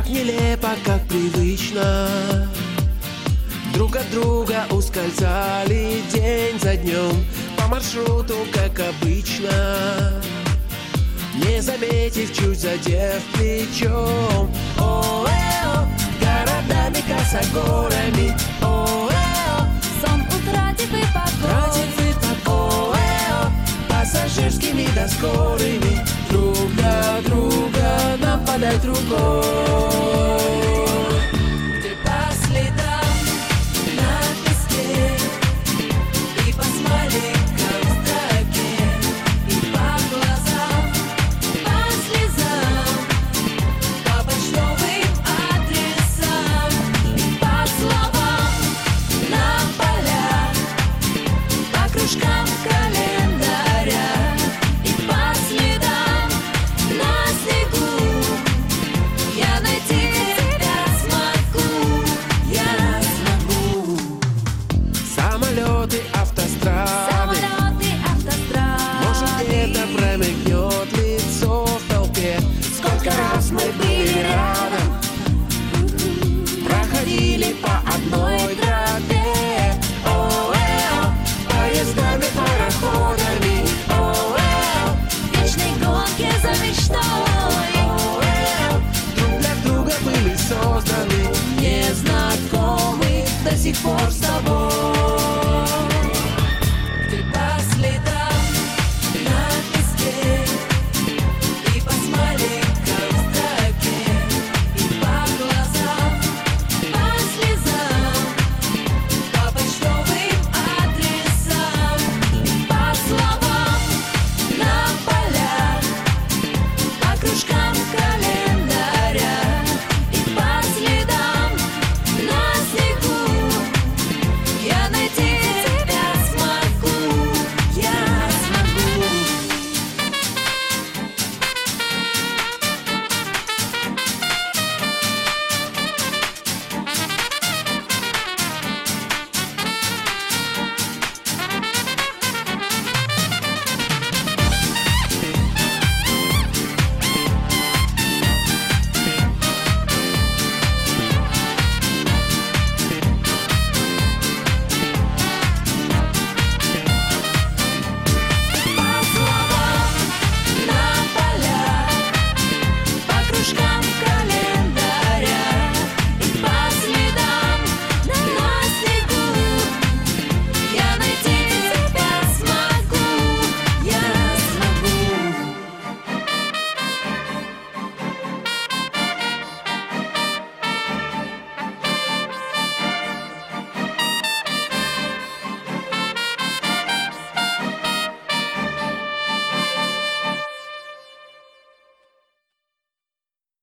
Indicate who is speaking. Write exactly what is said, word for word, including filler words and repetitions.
Speaker 1: нелепо, как привычно. Друг от друга ускользали день за днем по маршруту, как обычно, не заметив, чуть задев плечом. О-э-о, городами, косогорами. О-э-о,
Speaker 2: сон утратив и покой,
Speaker 1: тратив и покой. О-э-о, пассажирскими да скорыми, друг для друга нападать рукой.